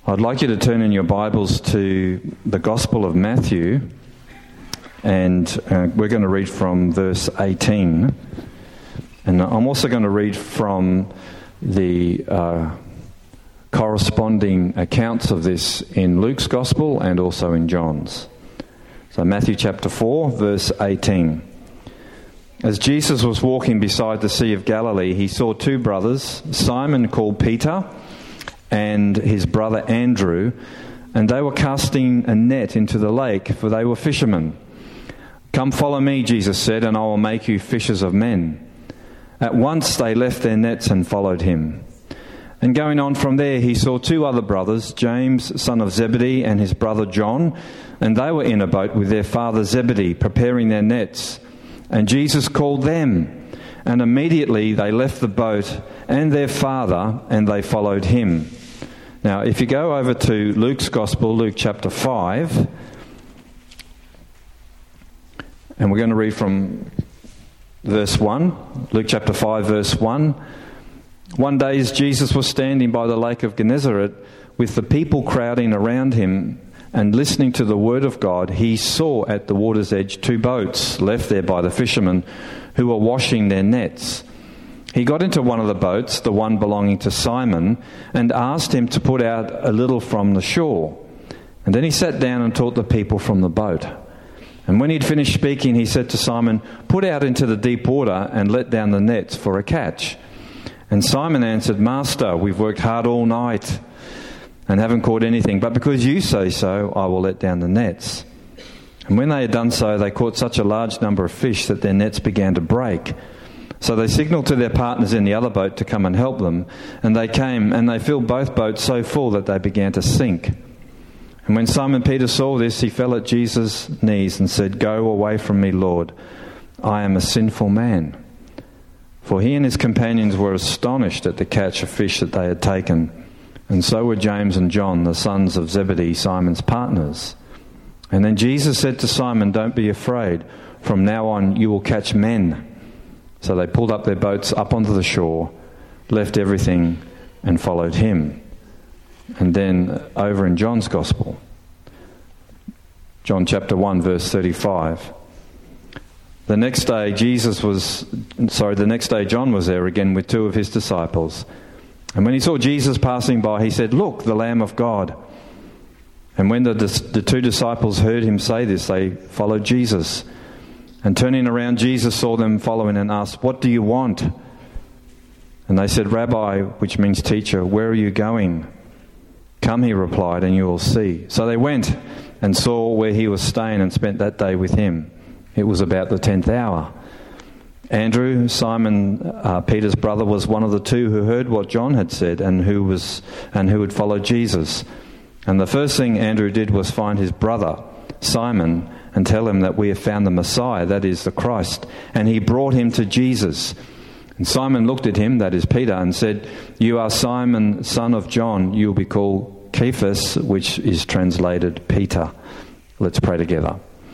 I'd like you to turn in your Bibles to the Gospel of Matthew, and we're going to read from verse 18. And I'm also going to read from the corresponding accounts of this in Luke's Gospel and also in John's. So Matthew chapter 4, verse 18. As Jesus was walking beside the Sea of Galilee, he saw two brothers, Simon called Peter and his brother Andrew, and they were casting a net into the lake, for they were fishermen. "Come follow me," Jesus said, "and I will make you fishers of men." At once they left their nets and followed him. And going on from there, he saw two other brothers, James, son of Zebedee, and his brother John, and they were in a boat with their father Zebedee, preparing their nets. And Jesus called them, and immediately they left the boat and their father, and they followed him. Now, if you go over to Luke's Gospel, Luke chapter 5, and we're going to read from verse 1, Luke chapter 5, verse 1. One day as Jesus was standing by the lake of Gennesaret, with the people crowding around him and listening to the word of God, he saw at the water's edge two boats left there by the fishermen who were washing their nets. He got into one of the boats, the one belonging to Simon, and asked him to put out a little from the shore. And then he sat down and taught the people from the boat. And when he'd finished speaking, he said to Simon, "Put out into the deep water and let down the nets for a catch." And Simon answered, "Master, we've worked hard all night and haven't caught anything, but because you say so, I will let down the nets." And when they had done so, they caught such a large number of fish that their nets began to break. So they signalled to their partners in the other boat to come and help them. And they came, and they filled both boats so full that they began to sink. And when Simon Peter saw this, he fell at Jesus' knees and said, "Go away from me, Lord. I am a sinful man." For he and his companions were astonished at the catch of fish that they had taken. And so were James and John, the sons of Zebedee, Simon's partners. And then Jesus said to Simon, "Don't be afraid. From now on you will catch men." So they pulled up their boats up onto the shore, left everything, and followed him. And then over in John's Gospel, John chapter 1, verse 35. The next day John was there again with two of his disciples. And when he saw Jesus passing by, he said, "Look, the Lamb of God." And when the two disciples heard him say this, they followed Jesus. And turning around, Jesus saw them following and asked, "What do you want?" And they said, "Rabbi," which means teacher, "where are you going?" "Come," he replied, "and you will see." So they went and saw where he was staying and spent that day with him. It was about the 10th hour. Andrew, Simon Peter's brother, was one of the two who heard what John had said and who had followed Jesus. And the first thing Andrew did was find his brother, Simon, and tell him that we have found the Messiah, that is the Christ. And he brought him to Jesus. And Simon looked at him, that is Peter, and said, "You are Simon, son of John. You will be called Cephas," which is translated Peter. Let's pray together.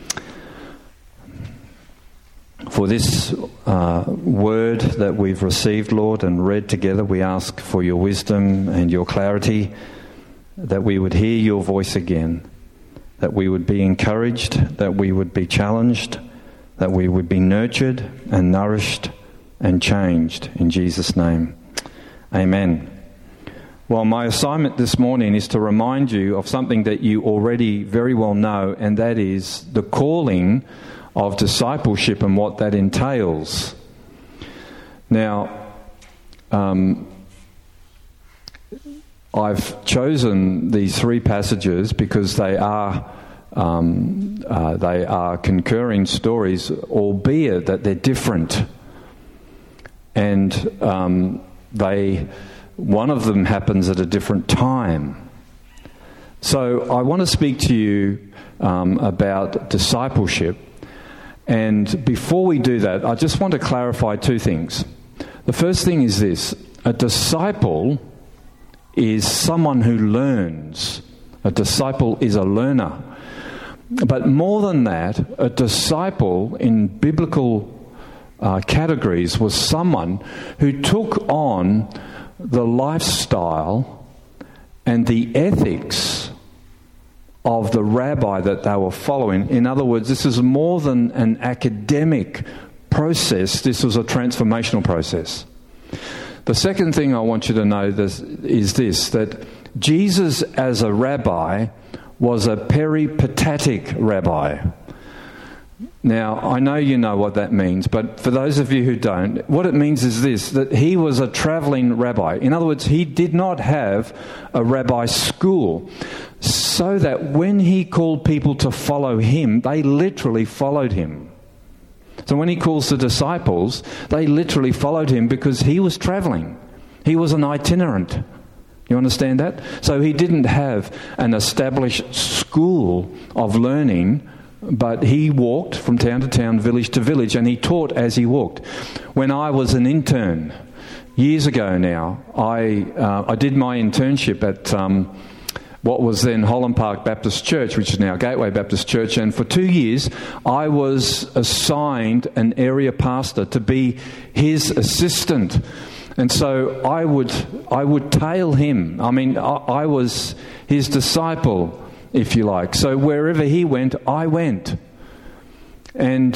For this word that we've received, Lord, and read together, we ask for your wisdom and your clarity, that we would hear your voice again, that we would be encouraged, that we would be challenged, that we would be nurtured and nourished and changed. In Jesus' name, amen. Well, my assignment this morning is to remind you of something that you already very well know, and that is the calling of discipleship and what that entails. Now, I've chosen these three passages because they are concurring stories, albeit that they're different. And one of them happens at a different time. So I want to speak to you about discipleship. And before we do that, I just want to clarify two things. The first thing is this: a disciple is someone who learns. A disciple is a learner. But more than that, a disciple in biblical categories was someone who took on the lifestyle and the ethics of the rabbi that they were following. In other words, this is more than an academic process. This was a transformational process. The second thing I want you to know is this, that Jesus as a rabbi was a peripatetic rabbi. Now, I know you know what that means, but for those of you who don't, what it means is this, that he was a travelling rabbi. In other words, he did not have a rabbi school, so that when he called people to follow him, they literally followed him. So when he calls the disciples, they literally followed him because he was travelling. He was an itinerant. You understand that? So he didn't have an established school of learning, but he walked from town to town, village to village, and he taught as he walked. When I was an intern, years ago now, I did my internship at what was then Holland Park Baptist Church, which is now Gateway Baptist Church, and for 2 years I was assigned an area pastor to be his assistant. And so I would tail him. I mean, I was his disciple, if you like. So wherever he went, I went. And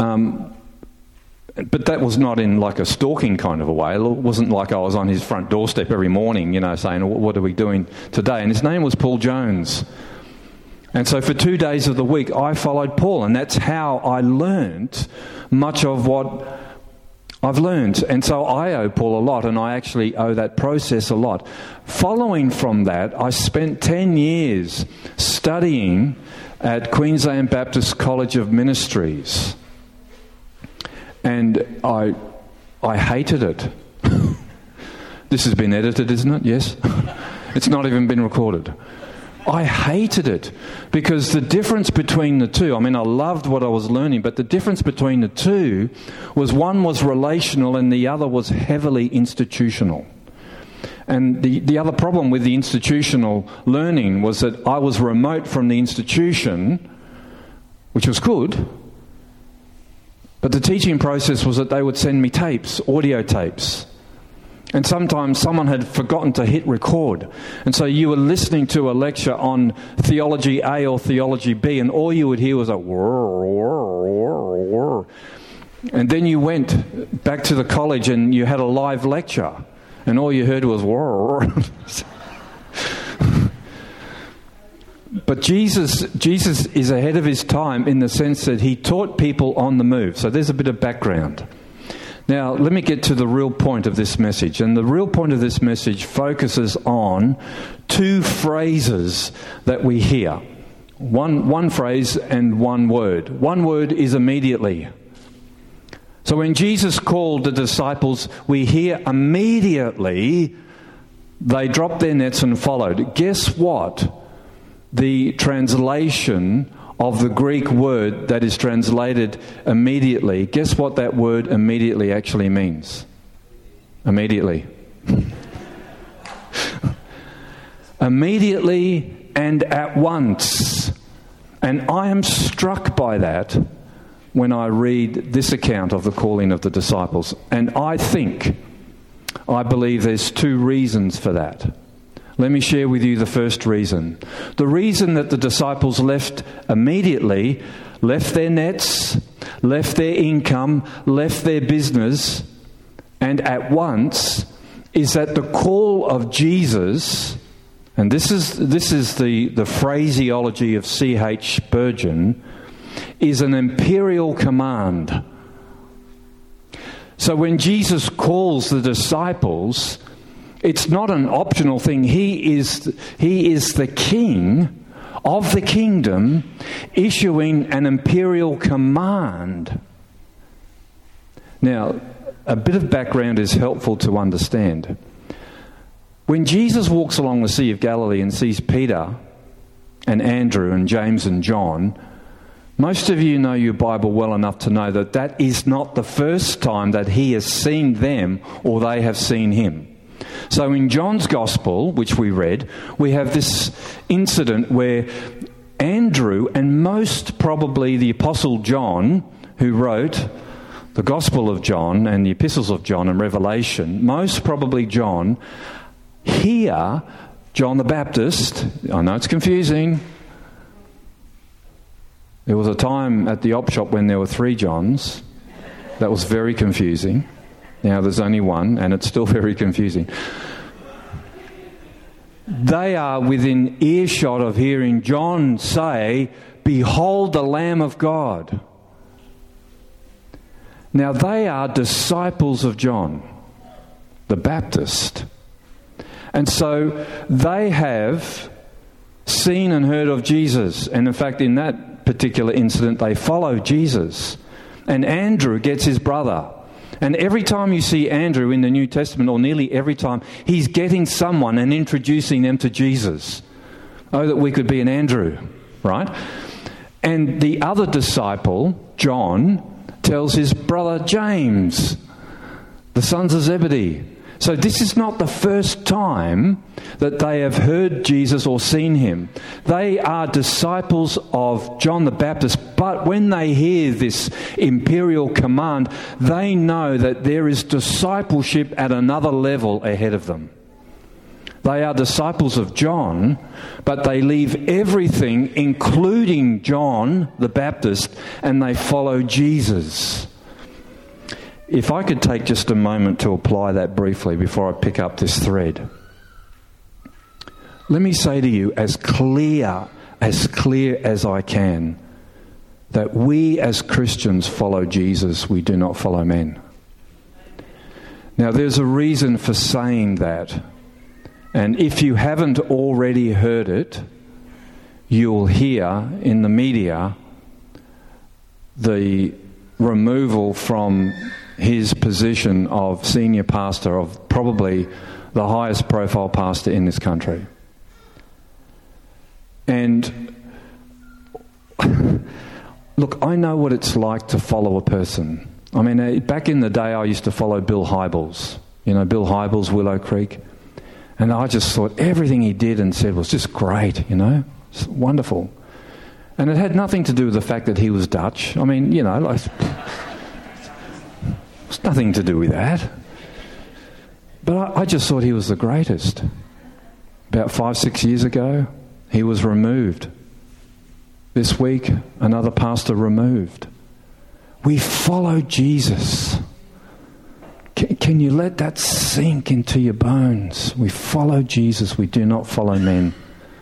but that was not in like a stalking kind of a way. It wasn't like I was on his front doorstep every morning, saying, what are we doing today? And his name was Paul Jones. And so for 2 days of the week, I followed Paul. And that's how I learnt much of what I've learned. And so I owe Paul a lot, and I actually owe that process a lot. Following from that, I spent 10 years studying at Queensland Baptist College of Ministries. And I hated it. This has been edited, isn't it? Yes? It's not even been recorded. I hated it because the difference between the two, I loved what I was learning, but the difference between the two was one was relational and the other was heavily institutional. And the other problem with the institutional learning was that I was remote from the institution, which was good, but the teaching process was that they would send me tapes, audio tapes. And sometimes someone had forgotten to hit record. And so you were listening to a lecture on theology A or theology B, and all you would hear was a whir, whir, whir, whir. And then you went back to the college and you had a live lecture, and all you heard was whir, whir. But Jesus is ahead of his time in the sense that he taught people on the move. So there's a bit of background. Now, let me get to the real point of this message. And the real point of this message focuses on two phrases that we hear. One phrase and one word. One word is immediately. So when Jesus called the disciples, we hear immediately they dropped their nets and followed. Guess what? The translation of the Greek word that is translated immediately, guess what that word immediately actually means? Immediately. Immediately and at once. And I am struck by that when I read this account of the calling of the disciples. And I believe there's two reasons for that. Let me share with you the first reason. The reason that the disciples left immediately, left their nets, left their income, left their business, and at once, is that the call of Jesus, and this is the phraseology of C.H. Spurgeon, is an imperial command. So when Jesus calls the disciples, it's not an optional thing. He is the king of the kingdom, issuing an imperial command. Now, a bit of background is helpful to understand. When Jesus walks along the Sea of Galilee and sees Peter and Andrew and James and John, most of you know your Bible well enough to know that that is not the first time that he has seen them or they have seen him. So in John's Gospel, which we read, we have this incident where Andrew and most probably the Apostle John, who wrote the Gospel of John and the Epistles of John and Revelation, most probably John, hear John the Baptist, I know it's confusing. There was a time at the op shop when there were 3 Johns. That was very confusing. Now there's only one, and it's still very confusing. They are within earshot of hearing John say, "Behold the Lamb of God." Now they are disciples of John the Baptist. And so they have seen and heard of Jesus. And in fact, in that particular incident, they follow Jesus. And Andrew gets his brother. And every time you see Andrew in the New Testament, or nearly every time, he's getting someone and introducing them to Jesus. Oh, that we could be an Andrew, right? And the other disciple, John, tells his brother James, the sons of Zebedee. So this is not the first time that they have heard Jesus or seen him. They are disciples of John the Baptist, but when they hear this imperial command, they know that there is discipleship at another level ahead of them. They are disciples of John, but they leave everything, including John the Baptist, and they follow Jesus. If I could take just a moment to apply that briefly before I pick up this thread. Let me say to you as clear as I can, that we as Christians follow Jesus, we do not follow men. Now there's a reason for saying that. And if you haven't already heard it, you'll hear in the media the removal from his position of senior pastor of probably the highest profile pastor in this country. And look, I know what it's like to follow a person. I mean, back in the day I used to follow Bill Hybels. You know, Bill Hybels, Willow Creek. And I just thought everything he did and said was just great, you know. It's wonderful. And it had nothing to do with the fact that he was Dutch. I mean, you know, like, it's nothing to do with that. But I just thought he was the greatest. About 5-6 years ago, he was removed. This week, another pastor removed. We follow Jesus. Can you let that sink into your bones? We follow Jesus. We do not follow men.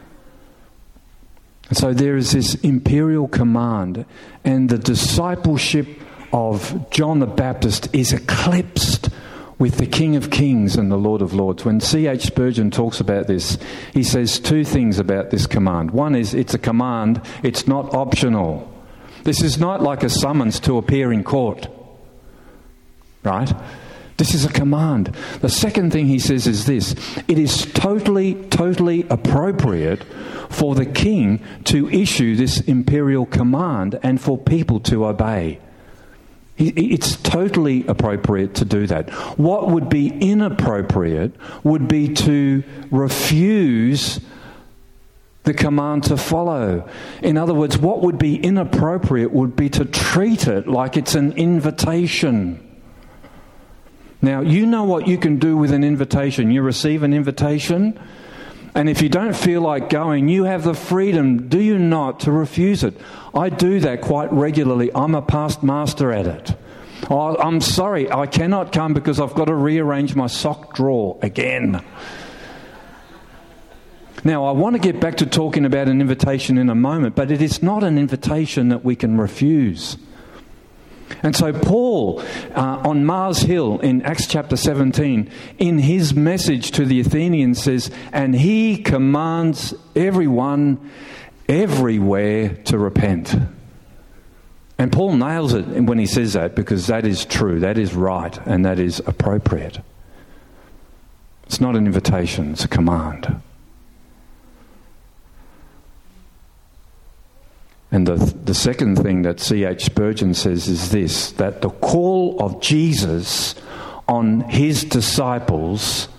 And so there is this imperial command, and the discipleship of John the Baptist is eclipsed with the King of Kings and the Lord of Lords. When C.H. Spurgeon talks about this, he says 2 things about this command. One is it's a command, it's not optional. This is not like a summons to appear in court, right? This is a command. The second thing he says is this: it is totally appropriate for the king to issue this imperial command and for people to obey. It's totally appropriate to do that. What would be inappropriate would be to refuse the command to follow. In other words, what would be inappropriate would be to treat it like it's an invitation. Now, you know what you can do with an invitation. You receive an invitation, and if you don't feel like going, you have the freedom, do you not, to refuse it. I do that quite regularly. I'm a past master at it. Oh, I'm sorry, I cannot come because I've got to rearrange my sock drawer again. Now, I want to get back to talking about an invitation in a moment, but it is not an invitation that we can refuse. And so Paul, on Mars Hill in Acts chapter 17, in his message to the Athenians says, and he commands everyone everywhere to repent. And Paul nails it when he says that, because that is true, that is right, and that is appropriate. It's not an invitation, it's a command. And the second thing that C.H. Spurgeon says is this, that the call of Jesus on his disciples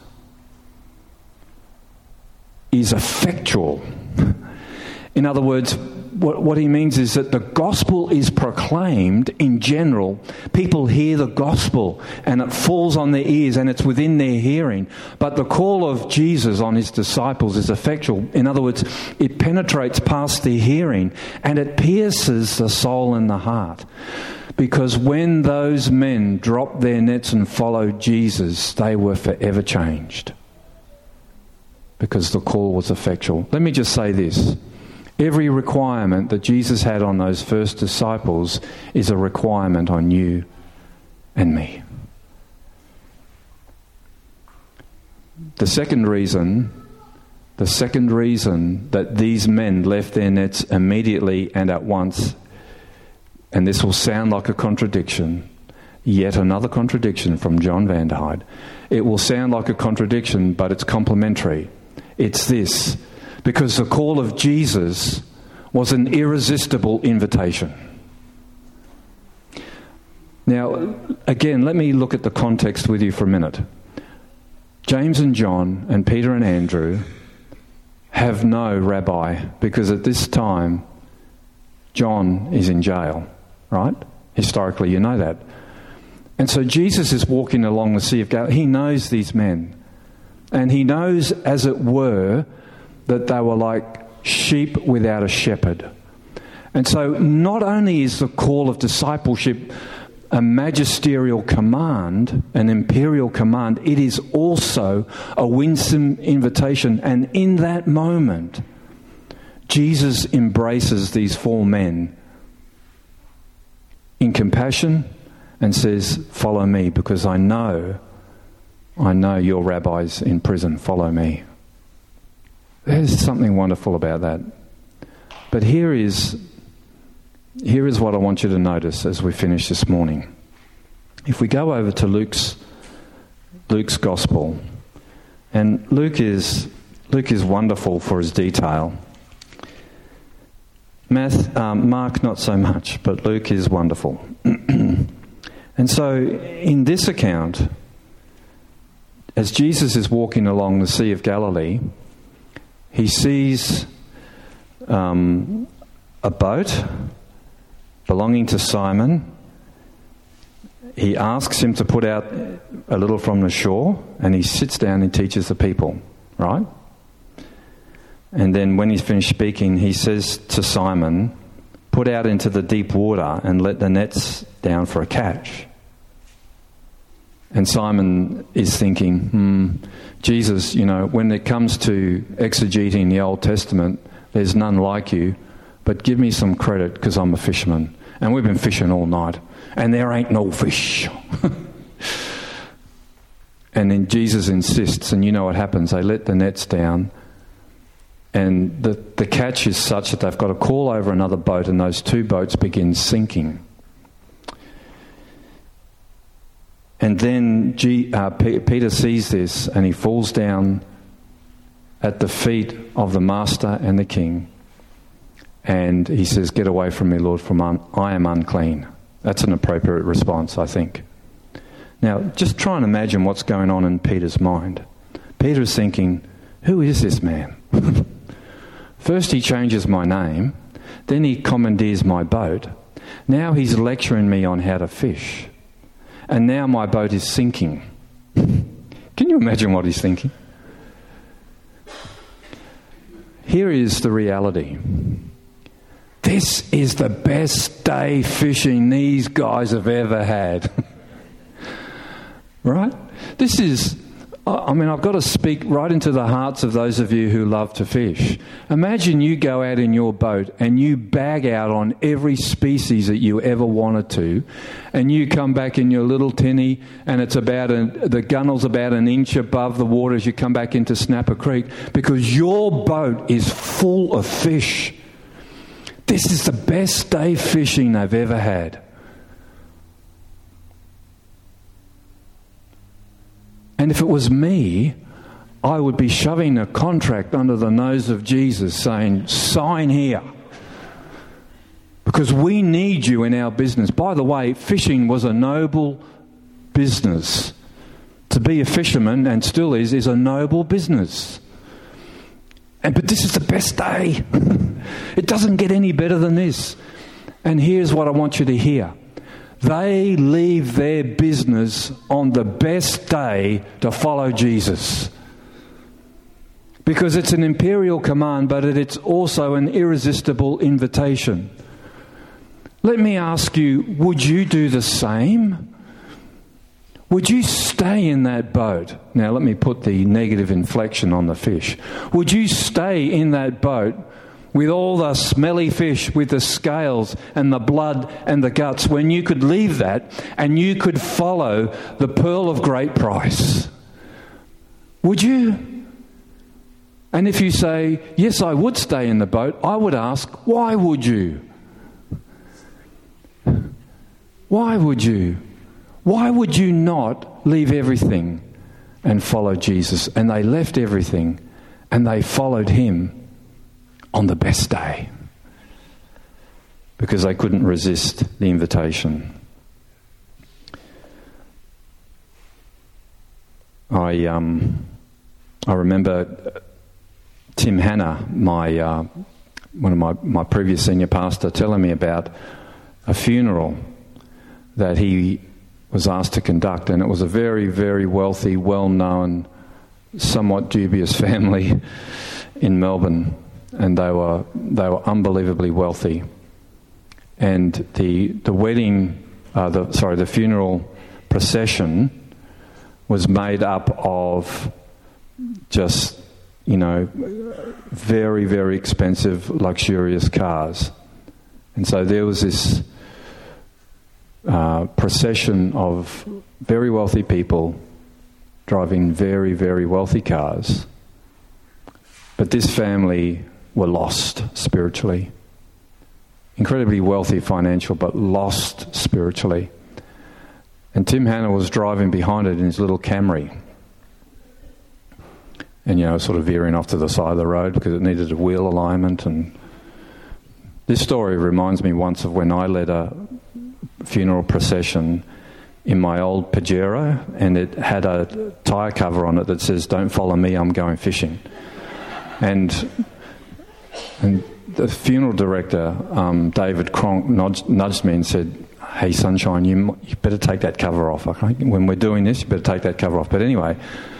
is effectual. In other words, what he means is that the gospel is proclaimed in general. People hear the gospel and it falls on their ears and it's within their hearing. But the call of Jesus on his disciples is effectual. In other words, it penetrates past their hearing and it pierces the soul and the heart. Because when those men dropped their nets and followed Jesus, they were forever changed. Because the call was effectual. Let me just say this. Every requirement that Jesus had on those first disciples is a requirement on you and me. The second reason that these men left their nets immediately and at once, and this will sound like a contradiction, yet another contradiction from John van der Heide. It will sound like a contradiction, but it's complementary. It's this. Because the call of Jesus was an irresistible invitation. Now, again, let me look at the context with you for a minute. James and John and Peter and Andrew have no rabbi because at this time, John is in jail, right? Historically, you know that. And so Jesus is walking along the Sea of Galilee. He knows these men. And he knows, as it were, that they were like sheep without a shepherd. And so not only is the call of discipleship a magisterial command, an imperial command, it is also a winsome invitation. And in that moment, Jesus embraces these four men in compassion and says, "Follow me, because I know your rabbi's in prison. Follow me." There's something wonderful about that. But here is what I want you to notice as we finish this morning. If we go over to Luke's Gospel, and Luke is wonderful for his detail. Mark not so much, but Luke is wonderful. And so in this account, as Jesus is walking along the Sea of Galilee, he sees a boat belonging to Simon. He asks him to put out a little from the shore, and he sits down and teaches the people, right? And then when he's finished speaking, he says to Simon, "Put out into the deep water and let the nets down for a catch." And Simon is thinking, Jesus, when it comes to exegeting the Old Testament, there's none like you, but give me some credit because I'm a fisherman. And we've been fishing all night, and there ain't no fish. And then Jesus insists, and you know what happens. They let the nets down, and the catch is such that they've got to call over another boat, and those two boats begin sinking. And then Peter sees this, and he falls down at the feet of the Master and the King. And he says, "Get away from me, Lord, for I am unclean." That's an appropriate response, I think. Now, just try and imagine what's going on in Peter's mind. Peter's thinking, who is this man? First he changes my name, then he commandeers my boat. Now he's lecturing me on how to fish. And now my boat is sinking. Can you imagine what he's thinking? Here is the reality. This is the best day fishing these guys have ever had. Right? This is, I've got to speak right into the hearts of those of you who love to fish. Imagine you go out in your boat and you bag out on every species that you ever wanted to, and you come back in your little tinny and it's the gunnel's about an inch above the water as you come back into Snapper Creek because your boat is full of fish. This is the best day fishing they've ever had. And if it was me, I would be shoving a contract under the nose of Jesus saying, "Sign here. Because we need you in our business." By the way, fishing was a noble business. To be a fisherman, and still is a noble business. But this is the best day. It doesn't get any better than this. And here's what I want you to hear. They leave their business on the best day to follow Jesus. Because it's an imperial command, but it's also an irresistible invitation. Let me ask you, would you do the same? Would you stay in that boat? Now let me put the negative inflection on the fish. Would you stay in that boat with all the smelly fish, with the scales and the blood and the guts, when you could leave that and you could follow the pearl of great price? Would you? And if you say, yes, I would stay in the boat, I would ask, why would you? Why would you? Why would you not leave everything and follow Jesus? And they left everything and they followed him on the best day because they couldn't resist the invitation. I remember Tim Hanna, one of my previous senior pastor, telling me about a funeral that he was asked to conduct, and it was a very, very wealthy, well-known, somewhat dubious family in Melbourne, and they were unbelievably wealthy. And the funeral procession was made up of just, very, very expensive, luxurious cars. And so there was this procession of very wealthy people driving very, very wealthy cars. But this family were lost spiritually. Incredibly wealthy financial, but lost spiritually. And Tim Hanna was driving behind it in his little Camry. And, sort of veering off to the side of the road because it needed a wheel alignment. And this story reminds me once of when I led a funeral procession in my old Pajero, and it had a tyre cover on it that says, "Don't follow me, I'm going fishing." And the funeral director, David Cronk, nudged me and said, "Hey, Sunshine, you better take that cover off. Okay? When we're doing this, you better take that cover off." But anyway,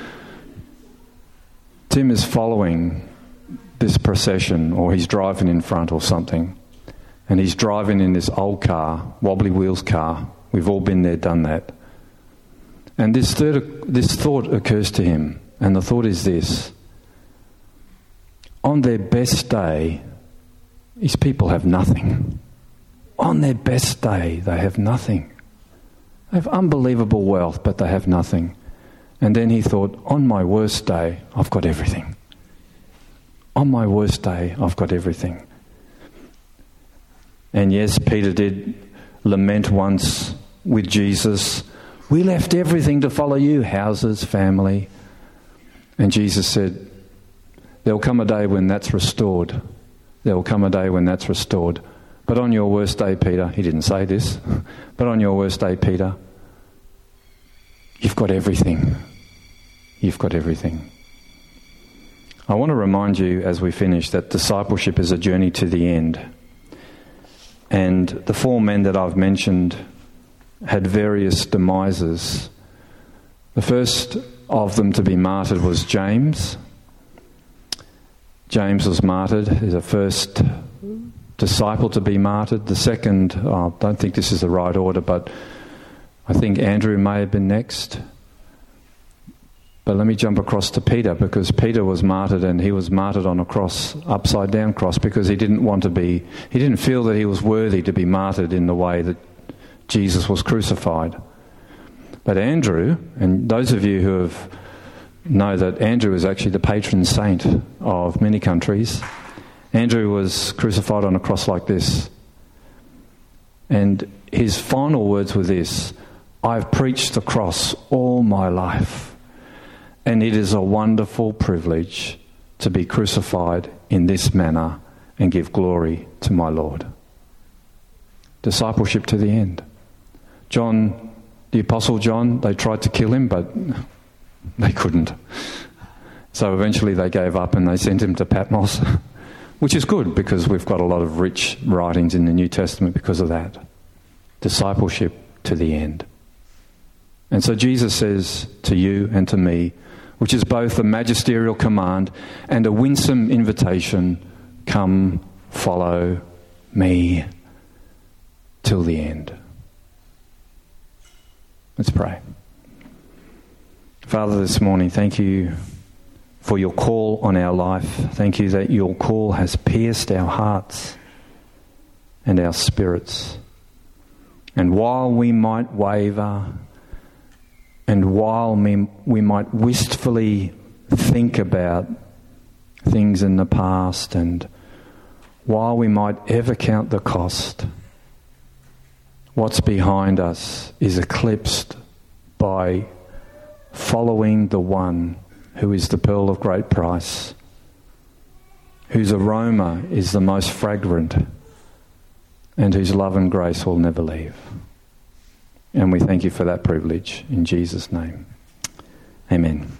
Tim is following this procession, or he's driving in front or something. And he's driving in this old car, wobbly wheels car. We've all been there, done that. And this thought occurs to him. And the thought is this. On their best day, these people have nothing. On their best day, they have nothing. They have unbelievable wealth, but they have nothing. And then he thought, on my worst day, I've got everything. On my worst day, I've got everything. And yes, Peter did lament once with Jesus, "We left everything to follow you, houses, family." And Jesus said, "There will come a day when that's restored. There will come a day when that's restored. But on your worst day, Peter," he didn't say this, "but on your worst day, Peter, you've got everything. You've got everything." I want to remind you as we finish that discipleship is a journey to the end. And the four men that I've mentioned had various demises. The first of them to be martyred was James. James was martyred. He's the first disciple to be martyred. The second, I don't think this is the right order, but I think Andrew may have been next. But let me jump across to Peter, because Peter was martyred, and he was martyred on a cross, upside down cross, because he didn't feel that he was worthy to be martyred in the way that Jesus was crucified. But Andrew, and those of you who know that Andrew is actually the patron saint of many countries, Andrew was crucified on a cross like this. And his final words were this: "I've preached the cross all my life. And it is a wonderful privilege to be crucified in this manner and give glory to my Lord." Discipleship to the end. John, the Apostle John, they tried to kill him, but they couldn't. So eventually they gave up and they sent him to Patmos, which is good because we've got a lot of rich writings in the New Testament because of that. Discipleship to the end. And so Jesus says to you and to me, which is both a magisterial command and a winsome invitation, come, follow me till the end. Let's pray. Father, this morning, thank you for your call on our life. Thank you that your call has pierced our hearts and our spirits. And while we might waver, and while we might wistfully think about things in the past, and while we might ever count the cost, what's behind us is eclipsed by following the one who is the pearl of great price, whose aroma is the most fragrant, and whose love and grace will never leave. And we thank you for that privilege in Jesus' name. Amen.